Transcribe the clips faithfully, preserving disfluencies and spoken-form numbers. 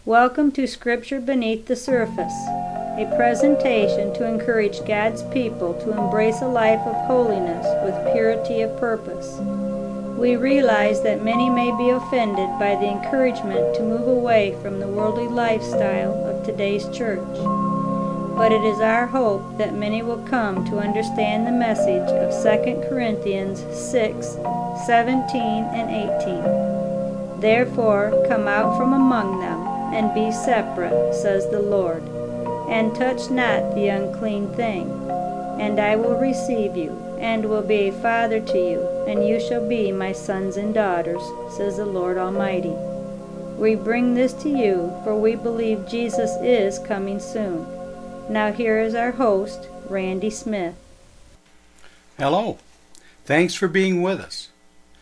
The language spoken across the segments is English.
Welcome to Scripture Beneath the Surface, a presentation to encourage God's people to embrace a life of holiness with purity of purpose. We realize that many may be offended by the encouragement to move away from the worldly lifestyle of today's church, but it is our hope that many will come to understand the message of Second Corinthians six, seventeen and eighteen. Therefore come out from among them, and be separate, says the Lord, and touch not the unclean thing. And I will receive you, and will be a father to you, and you shall be my sons and daughters, says the Lord Almighty. We bring this to you, for we believe Jesus is coming soon. Now here is our host, Randy Smith. Hello. Thanks for being with us.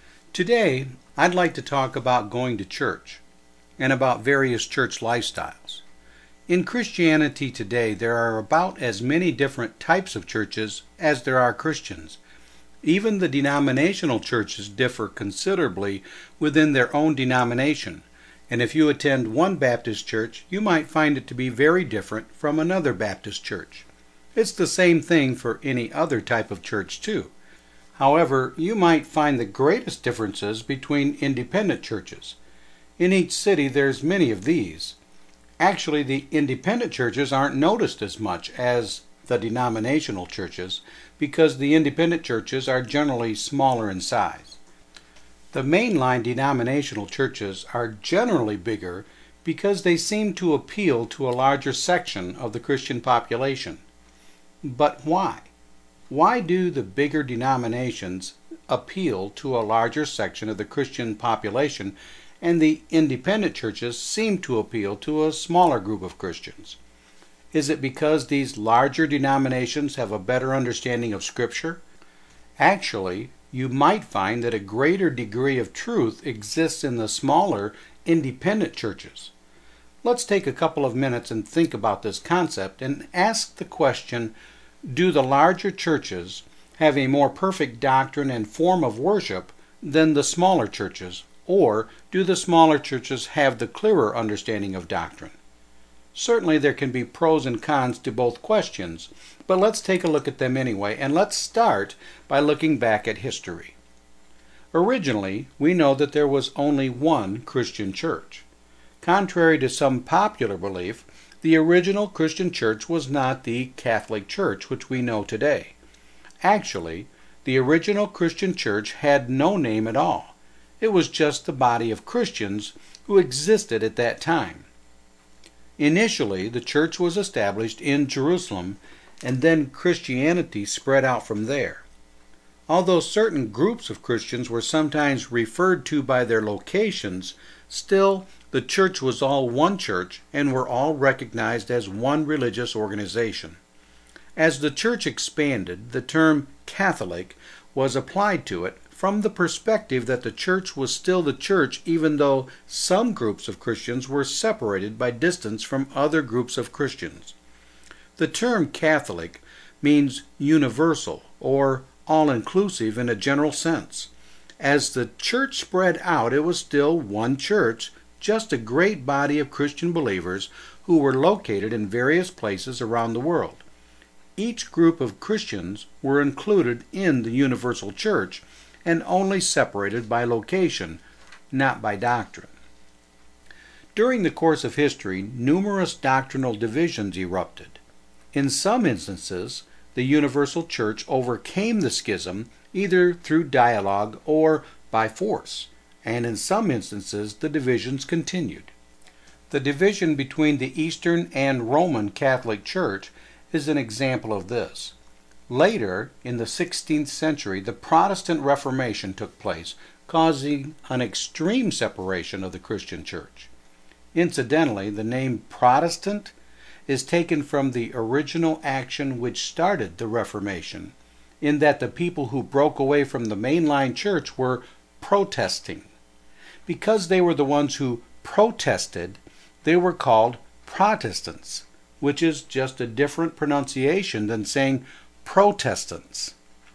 Today, I'd like to talk about going to church and about various church lifestyles. In Christianity today, there are about as many different types of churches as there are Christians. Even the denominational churches differ considerably within their own denomination, and if you attend one Baptist church, you might find it to be very different from another Baptist church. It's the same thing for any other type of church too. However, you might find the greatest differences between independent churches. In each city, there's many of these. Actually, the independent churches aren't noticed as much as the denominational churches because the independent churches are generally smaller in size. The mainline denominational churches are generally bigger because they seem to appeal to a larger section of the Christian population. But why? Why do the bigger denominations appeal to a larger section of the Christian population, and the independent churches seem to appeal to a smaller group of Christians? Is it because these larger denominations have a better understanding of Scripture? Actually, you might find that a greater degree of truth exists in the smaller, independent churches. Let's take a couple of minutes and think about this concept and ask the question, do the larger churches have a more perfect doctrine and form of worship than the smaller churches? Or do the smaller churches have the clearer understanding of doctrine? Certainly there can be pros and cons to both questions, but let's take a look at them anyway, and let's start by looking back at history. Originally, we know that there was only one Christian church. Contrary to some popular belief, the original Christian church was not the Catholic Church which we know today. Actually, the original Christian church had no name at all. It was just the body of Christians who existed at that time. Initially, the church was established in Jerusalem, and then Christianity spread out from there. Although certain groups of Christians were sometimes referred to by their locations, still the church was all one church and were all recognized as one religious organization. As the church expanded, the term Catholic was applied to it from the perspective that the church was still the church even though some groups of Christians were separated by distance from other groups of Christians. The term Catholic means universal or all-inclusive in a general sense. As the church spread out, it was still one church, just a great body of Christian believers who were located in various places around the world. Each group of Christians were included in the universal church, and only separated by location, not by doctrine. During the course of history, numerous doctrinal divisions erupted. In some instances, the universal church overcame the schism either through dialogue or by force, and in some instances the divisions continued. The division between the Eastern and Roman Catholic Church is an example of this. Later, in the sixteenth century, the Protestant Reformation took place, causing an extreme separation of the Christian church. Incidentally, the name Protestant is taken from the original action which started the Reformation, in that the people who broke away from the mainline church were protesting. Because they were the ones who protested, they were called Protestants, which is just a different pronunciation than saying Protestants.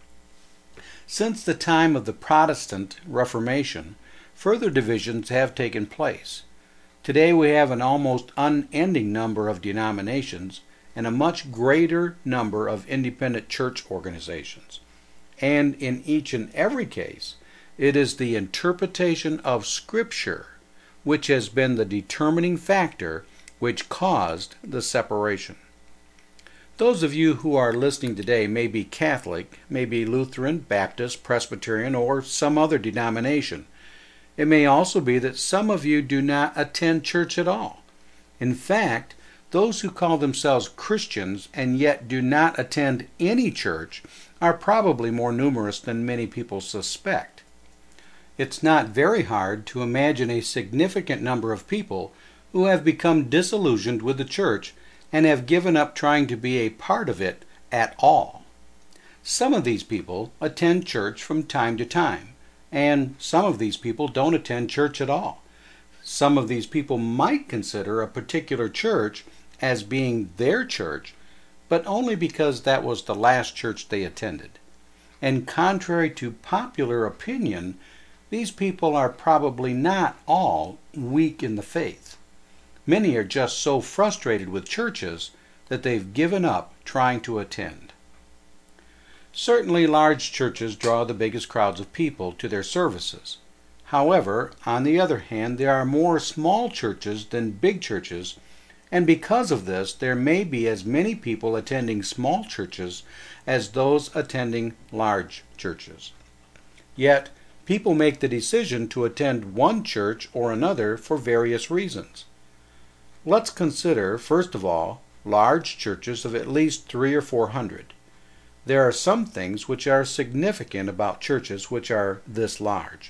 Since the time of the Protestant Reformation, further divisions have taken place. Today we have an almost unending number of denominations and a much greater number of independent church organizations. And in each and every case, it is the interpretation of Scripture which has been the determining factor which caused the separation. Those of you who are listening today may be Catholic, may be Lutheran, Baptist, Presbyterian, or some other denomination. It may also be that some of you do not attend church at all. In fact, those who call themselves Christians and yet do not attend any church are probably more numerous than many people suspect. It's not very hard to imagine a significant number of people who have become disillusioned with the church and have given up trying to be a part of it at all. Some of these people attend church from time to time, and some of these people don't attend church at all. Some of these people might consider a particular church as being their church, but only because that was the last church they attended. And contrary to popular opinion, these people are probably not all weak in the faith. Many are just so frustrated with churches that they've given up trying to attend. Certainly large churches draw the biggest crowds of people to their services. However, on the other hand, there are more small churches than big churches, and because of this, there may be as many people attending small churches as those attending large churches. Yet, people make the decision to attend one church or another for various reasons. Let's consider, first of all, large churches of at least three or four hundred. There are some things which are significant about churches which are this large.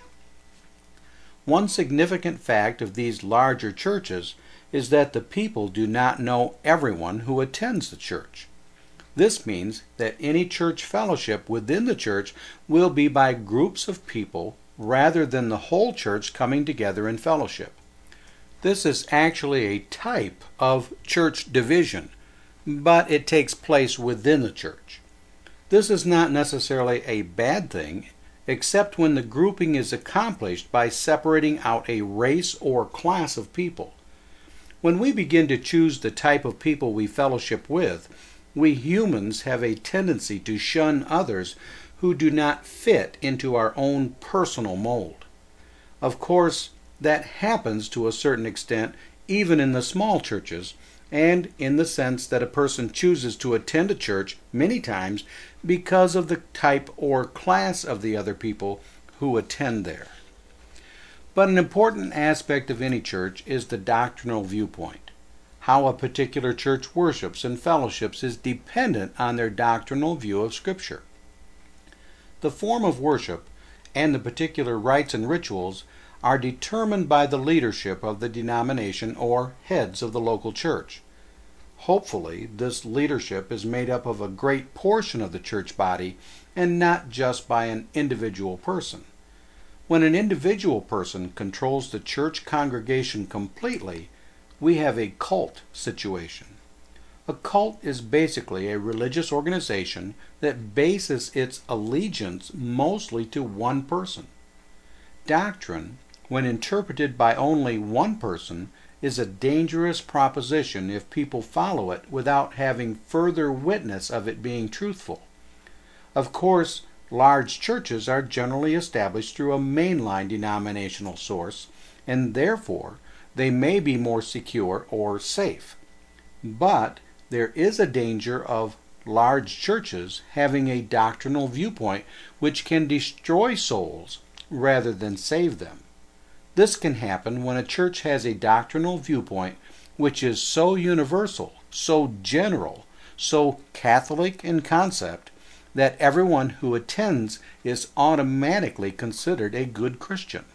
One significant fact of these larger churches is that the people do not know everyone who attends the church. This means that any church fellowship within the church will be by groups of people rather than the whole church coming together in fellowship. This is actually a type of church division, but it takes place within the church. This is not necessarily a bad thing, except when the grouping is accomplished by separating out a race or class of people. When we begin to choose the type of people we fellowship with, we humans have a tendency to shun others who do not fit into our own personal mold. Of course, that happens to a certain extent even in the small churches, and in the sense that a person chooses to attend a church many times because of the type or class of the other people who attend there. But an important aspect of any church is the doctrinal viewpoint. How a particular church worships and fellowships is dependent on their doctrinal view of Scripture. The form of worship and the particular rites and rituals are determined by the leadership of the denomination or heads of the local church. Hopefully, this leadership is made up of a great portion of the church body and not just by an individual person. When an individual person controls the church congregation completely, we have a cult situation. A cult is basically a religious organization that bases its allegiance mostly to one person. Doctrine, when interpreted by only one person, is a dangerous proposition if people follow it without having further witness of it being truthful. Of course, large churches are generally established through a mainline denominational source, and therefore they may be more secure or safe. But there is a danger of large churches having a doctrinal viewpoint which can destroy souls rather than save them. This can happen when a church has a doctrinal viewpoint which is so universal, so general, so Catholic in concept, that everyone who attends is automatically considered a good Christian.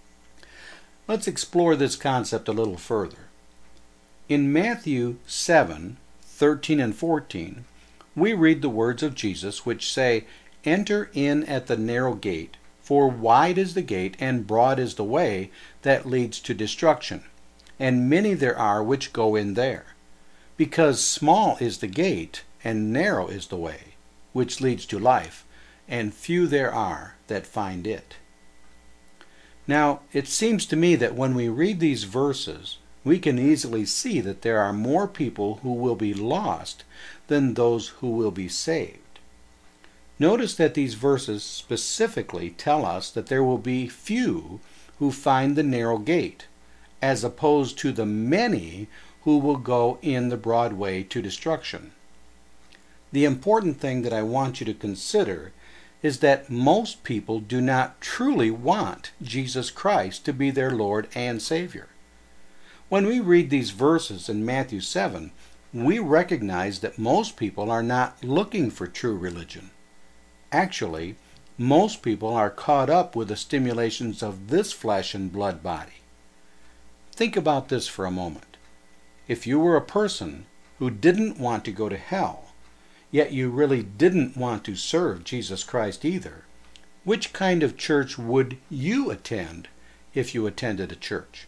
Let's explore this concept a little further. In Matthew seven, thirteen and fourteen, we read the words of Jesus which say, "Enter in at the narrow gate, for wide is the gate and broad is the way that leads to destruction, and many there are which go in there. Because small is the gate and narrow is the way which leads to life, and few there are that find it." Now, it seems to me that when we read these verses, we can easily see that there are more people who will be lost than those who will be saved. Notice that these verses specifically tell us that there will be few who find the narrow gate, as opposed to the many who will go in the broad way to destruction. The important thing that I want you to consider is that most people do not truly want Jesus Christ to be their Lord and Savior. When we read these verses in Matthew seven, we recognize that most people are not looking for true religion. Actually, most people are caught up with the stimulations of this flesh and blood body. Think about this for a moment. If you were a person who didn't want to go to hell, yet you really didn't want to serve Jesus Christ either, which kind of church would you attend if you attended a church?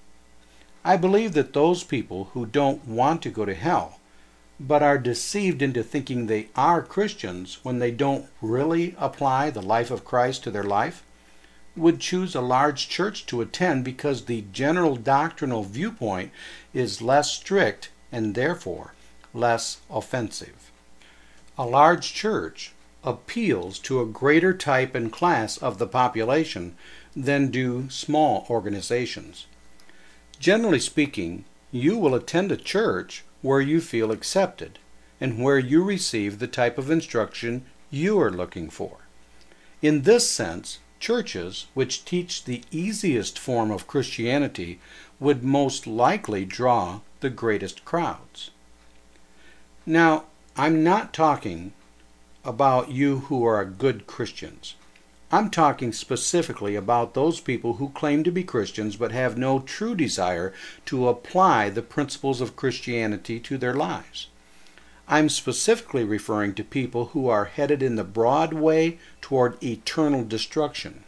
I believe that those people who don't want to go to hell, but are deceived into thinking they are Christians when they don't really apply the life of Christ to their life, would choose a large church to attend because the general doctrinal viewpoint is less strict and therefore less offensive. A large church appeals to a greater type and class of the population than do small organizations. Generally speaking, you will attend a church where you feel accepted and where you receive the type of instruction you are looking for. In this sense, churches which teach the easiest form of Christianity would most likely draw the greatest crowds. Now, I'm not talking about you who are good Christians. I'm talking specifically about those people who claim to be Christians but have no true desire to apply the principles of Christianity to their lives. I'm specifically referring to people who are headed in the broad way toward eternal destruction.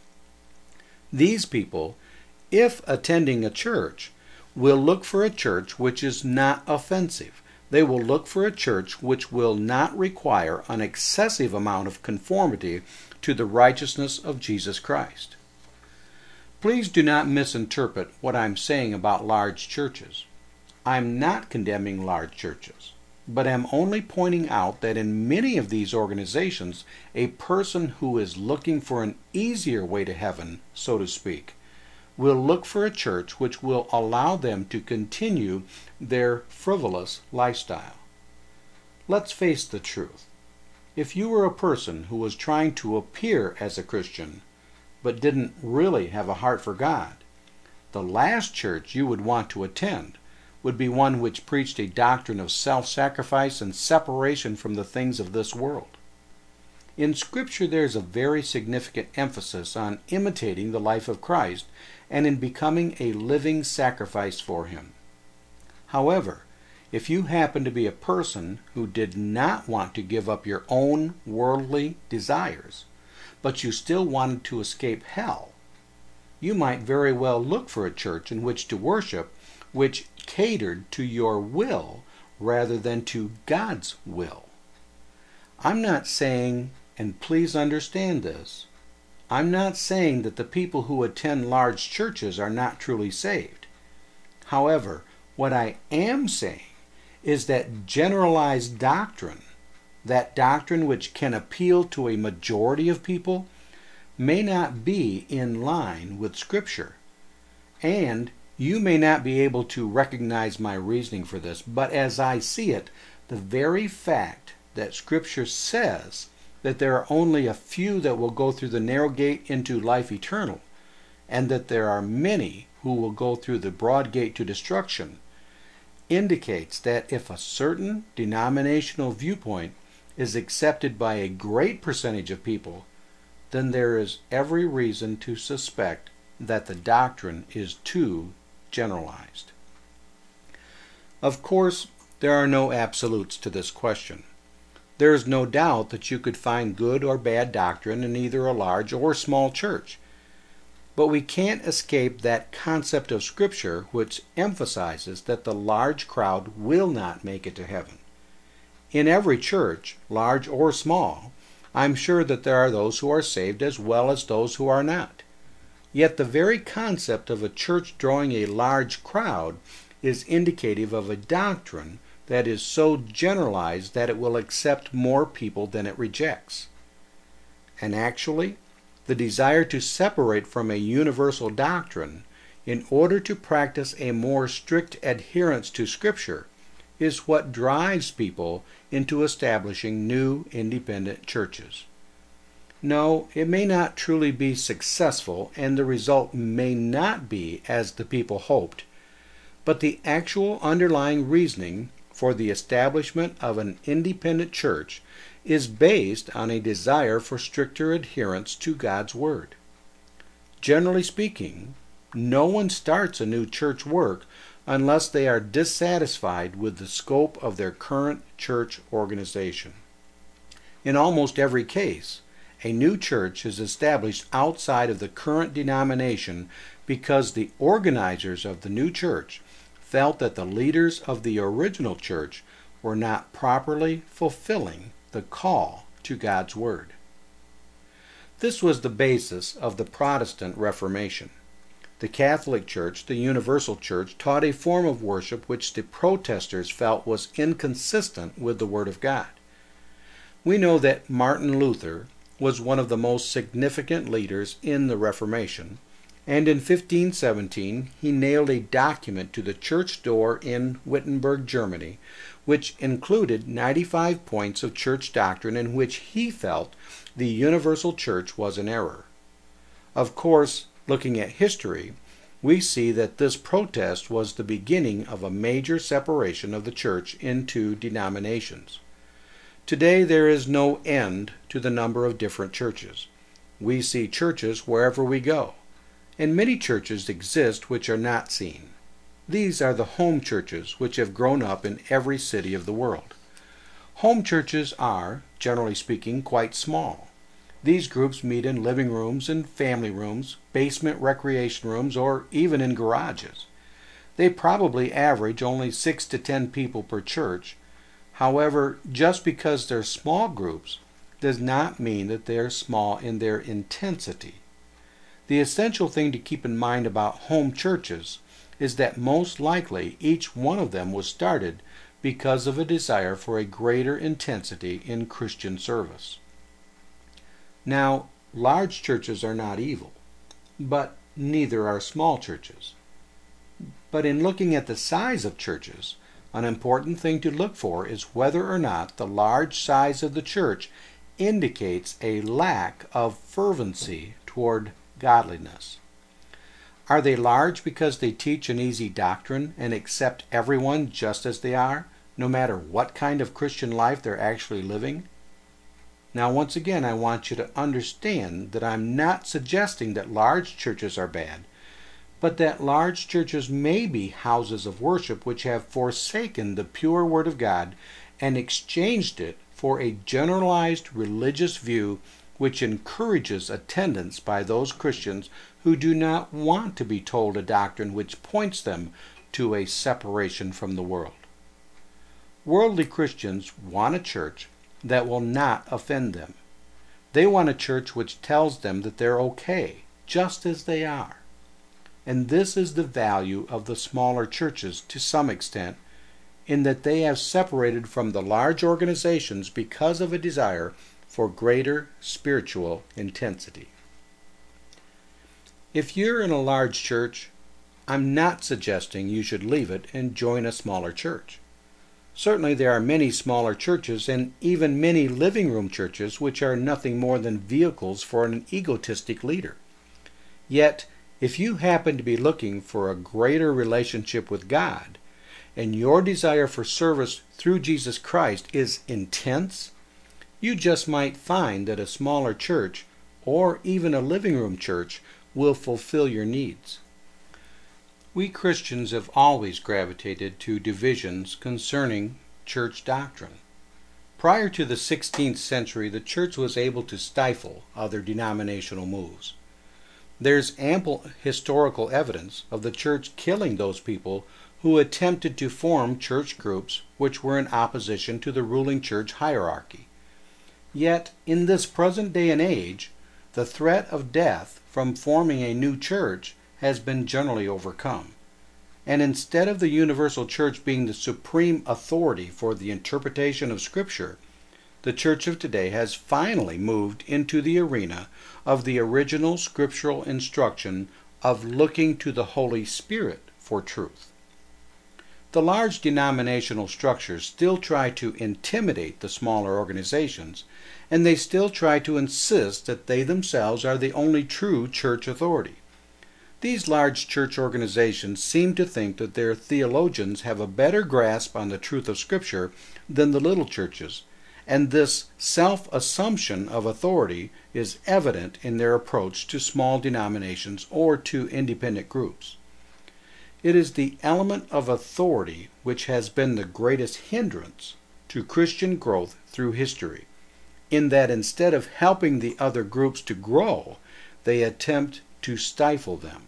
These people, if attending a church, will look for a church which is not offensive. They will look for a church which will not require an excessive amount of conformity to the righteousness of Jesus Christ. Please do not misinterpret what I'm saying about large churches. I'm not condemning large churches, but am only pointing out that in many of these organizations, a person who is looking for an easier way to heaven, so to speak, will look for a church which will allow them to continue their frivolous lifestyle. Let's face the truth. If you were a person who was trying to appear as a Christian, but didn't really have a heart for God, the last church you would want to attend would be one which preached a doctrine of self-sacrifice and separation from the things of this world. In Scripture there's a very significant emphasis on imitating the life of Christ and in becoming a living sacrifice for Him. However, if you happen to be a person who did not want to give up your own worldly desires, but you still wanted to escape hell, you might very well look for a church in which to worship which catered to your will rather than to God's will. I'm not saying, and please understand this, I'm not saying that the people who attend large churches are not truly saved. However, what I am saying is that generalized doctrine, that doctrine which can appeal to a majority of people, may not be in line with Scripture. And you may not be able to recognize my reasoning for this, but as I see it, the very fact that Scripture says that there are only a few that will go through the narrow gate into life eternal, and that there are many who will go through the broad gate to destruction, indicates that if a certain denominational viewpoint is accepted by a great percentage of people, then there is every reason to suspect that the doctrine is too generalized. Of course, there are no absolutes to this question. There is no doubt that you could find good or bad doctrine in either a large or small church. But we can't escape that concept of Scripture which emphasizes that the large crowd will not make it to heaven. In every church, large or small, I'm sure that there are those who are saved as well as those who are not. Yet the very concept of a church drawing a large crowd is indicative of a doctrine that is so generalized that it will accept more people than it rejects. And actually, the desire to separate from a universal doctrine in order to practice a more strict adherence to Scripture is what drives people into establishing new independent churches. No, it may not truly be successful, and the result may not be as the people hoped, but the actual underlying reasoning for the establishment of an independent church is based on a desire for stricter adherence to God's Word. Generally speaking, no one starts a new church work unless they are dissatisfied with the scope of their current church organization. In almost every case, a new church is established outside of the current denomination because the organizers of the new church felt that the leaders of the original church were not properly fulfilling the call to God's Word. This was the basis of the Protestant Reformation. The Catholic Church, the Universal Church, taught a form of worship which the protesters felt was inconsistent with the Word of God. We know that Martin Luther was one of the most significant leaders in the Reformation, and in fifteen seventeen he nailed a document to the church door in Wittenberg, Germany, which included ninety-five points of church doctrine in which he felt the universal church was in error. Of course, looking at history, we see that this protest was the beginning of a major separation of the church into denominations. Today there is no end to the number of different churches. We see churches wherever we go, and many churches exist which are not seen. These are the home churches which have grown up in every city of the world. Home churches are, generally speaking, quite small. These groups meet in living rooms and family rooms, basement recreation rooms, or even in garages. They probably average only six to ten people per church. However, just because they're small groups does not mean that they're small in their intensity. The essential thing to keep in mind about home churches is that most likely each one of them was started because of a desire for a greater intensity in Christian service. Now, large churches are not evil, but neither are small churches. But in looking at the size of churches, an important thing to look for is whether or not the large size of the church indicates a lack of fervency toward godliness. Are they large because they teach an easy doctrine and accept everyone just as they are, no matter what kind of Christian life they're actually living? Now, once again, I want you to understand that I'm not suggesting that large churches are bad, but that large churches may be houses of worship which have forsaken the pure Word of God and exchanged it for a generalized religious view which encourages attendance by those Christians who do not want to be told a doctrine which points them to a separation from the world. Worldly Christians want a church that will not offend them. They want a church which tells them that they're okay, just as they are. And this is the value of the smaller churches to some extent, in that they have separated from the large organizations because of a desire for greater spiritual intensity. If you're in a large church, I'm not suggesting you should leave it and join a smaller church. Certainly there are many smaller churches and even many living room churches which are nothing more than vehicles for an egotistic leader. Yet, if you happen to be looking for a greater relationship with God, and your desire for service through Jesus Christ is intense, you just might find that a smaller church, or even a living room church, will fulfill your needs. We Christians have always gravitated to divisions concerning church doctrine. Prior to the sixteenth century, the church was able to stifle other denominational moves. There's ample historical evidence of the church killing those people who attempted to form church groups which were in opposition to the ruling church hierarchy. Yet, in this present day and age, the threat of death from forming a new church has been generally overcome. And instead of the universal church being the supreme authority for the interpretation of Scripture, the church of today has finally moved into the arena of the original scriptural instruction of looking to the Holy Spirit for truth. The large denominational structures still try to intimidate the smaller organizations, and they still try to insist that they themselves are the only true church authority. These large church organizations seem to think that their theologians have a better grasp on the truth of Scripture than the little churches, and this self-assumption of authority is evident in their approach to small denominations or to independent groups. It is the element of authority which has been the greatest hindrance to Christian growth through history, in that instead of helping the other groups to grow, they attempt to stifle them.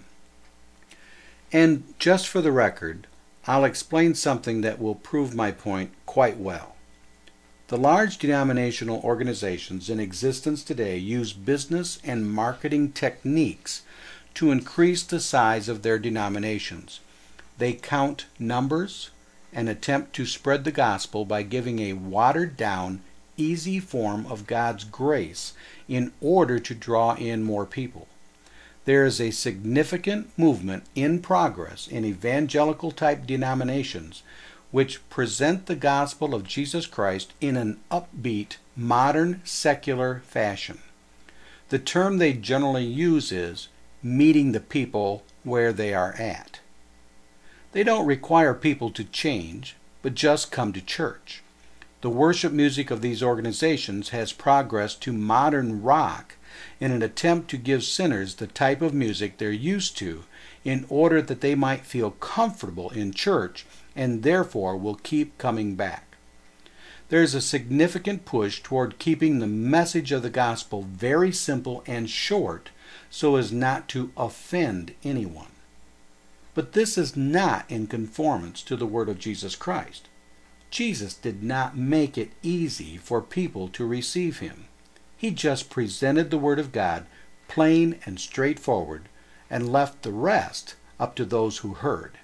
And just for the record, I'll explain something that will prove my point quite well. The large denominational organizations in existence today use business and marketing techniques to increase the size of their denominations. They count numbers and attempt to spread the gospel by giving a watered-down, easy form of God's grace in order to draw in more people. There is a significant movement in progress in evangelical-type denominations which present the gospel of Jesus Christ in an upbeat, modern, secular fashion. The term they generally use is meeting the people where they are at. They don't require people to change, but just come to church. The worship music of these organizations has progressed to modern rock in an attempt to give sinners the type of music they're used to in order that they might feel comfortable in church and therefore will keep coming back. There's a significant push toward keeping the message of the gospel very simple and short so as not to offend anyone. But this is not in conformance to the word of Jesus Christ. Jesus did not make it easy for people to receive him. He just presented the Word of God plain and straightforward and left the rest up to those who heard.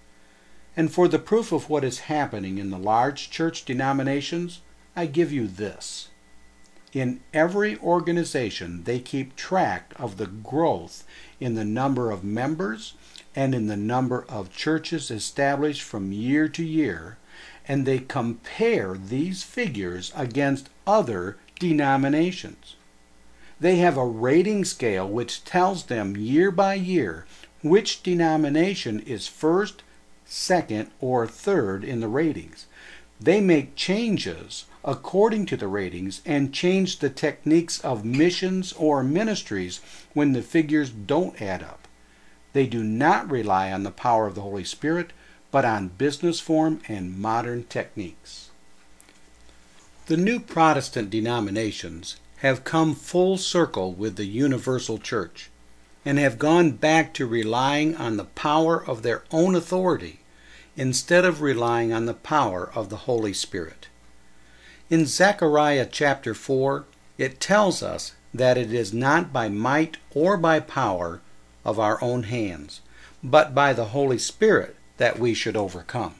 And for the proof of what is happening in the large church denominations, I give you this. In every organization, they keep track of the growth in the number of members and in the number of churches established from year to year, and they compare these figures against other denominations. They have a rating scale which tells them year by year which denomination is first, second, or third in the ratings. They make changes according to the ratings and change the techniques of missions or ministries when the figures don't add up. They do not rely on the power of the Holy Spirit, but on business form and modern techniques. The new Protestant denominations have come full circle with the universal church and have gone back to relying on the power of their own authority instead of relying on the power of the Holy Spirit. In Zechariah chapter four, it tells us that it is not by might or by power of our own hands, but by the Holy Spirit that we should overcome.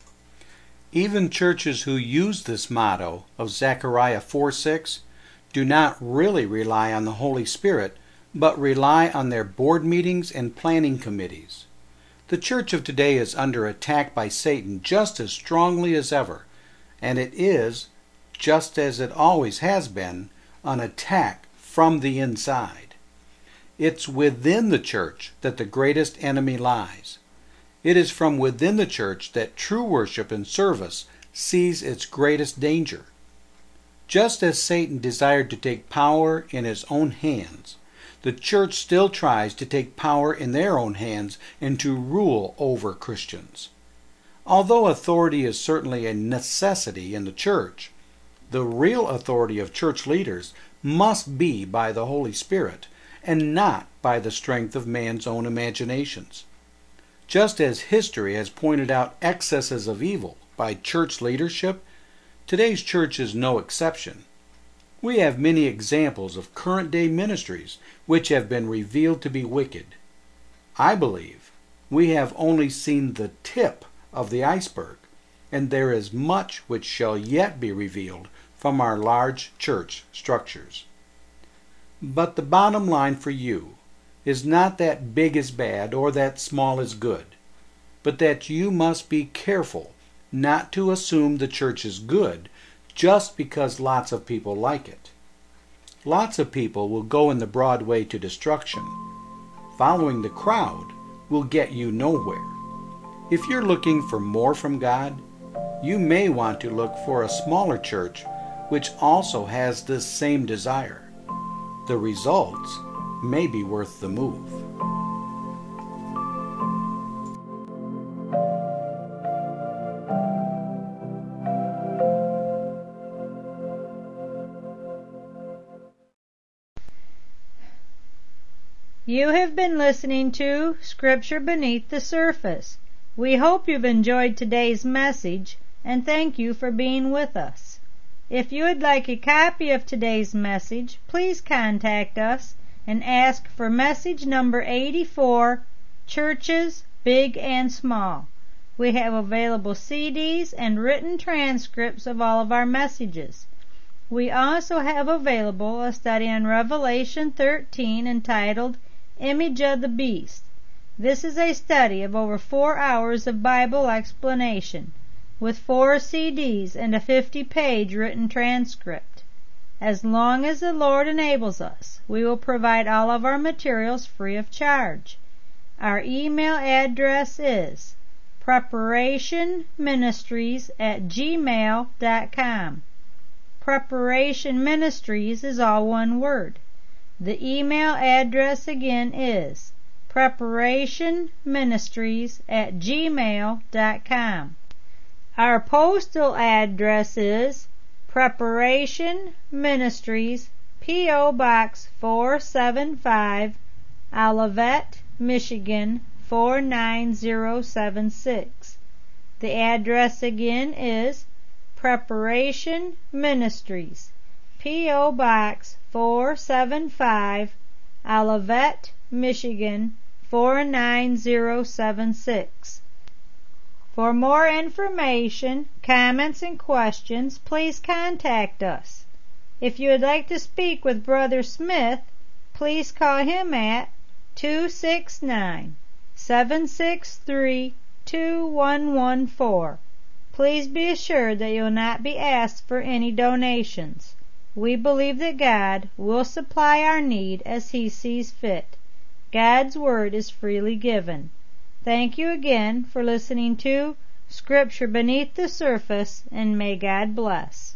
Even churches who use this motto of Zechariah four six do not really rely on the Holy Spirit, but rely on their board meetings and planning committees. The church of today is under attack by Satan just as strongly as ever, and it is, just as it always has been, an attack from the inside. It's within the church that the greatest enemy lies. It is from within the church that true worship and service sees its greatest danger. Just as Satan desired to take power in his own hands, the church still tries to take power in their own hands and to rule over Christians. Although authority is certainly a necessity in the church, the real authority of church leaders must be by the Holy Spirit and not by the strength of man's own imaginations. Just as history has pointed out excesses of evil by church leadership, today's church is no exception. We have many examples of current-day ministries which have been revealed to be wicked. I believe we have only seen the tip of the iceberg, and there is much which shall yet be revealed from our large church structures. But the bottom line for you is not that big is bad or that small is good, but that you must be careful not to assume the church is good just because lots of people like it. Lots of people will go in the broad way to destruction. Following the crowd will get you nowhere. If you're looking for more from God, you may want to look for a smaller church which also has this same desire. The results may be worth the move. You have been listening to Scripture Beneath the Surface. We hope you've enjoyed today's message, and thank you for being with us. If you would like a copy of today's message, please contact us and ask for message number eighty-four, Churches Big and Small. We have available C Ds and written transcripts of all of our messages. We also have available a study on Revelation thirteen entitled Image of the Beast. This is a study of over four hours of Bible explanation, with four C Ds and a fifty-page written transcript. As long as the Lord enables us, we will provide all of our materials free of charge. Our email address is preparationministries at gmail dot com. Preparation Ministries is all one word. The email address again is preparationministries at gmail dot com. Our postal address is Preparation Ministries, P O Box four seven five, Olivet, Michigan four nine zero seven six. The address again is Preparation Ministries, P O Box four seven five, Olivet, Michigan four nine zero seven six. For more information, comments, and questions, please contact us. If you would like to speak with Brother Smith, please call him at two six nine, seven six three, two one one four. Please be assured that you will not be asked for any donations. We believe that God will supply our need as He sees fit. God's Word is freely given. Thank you again for listening to Scripture Beneath the Surface, and may God bless.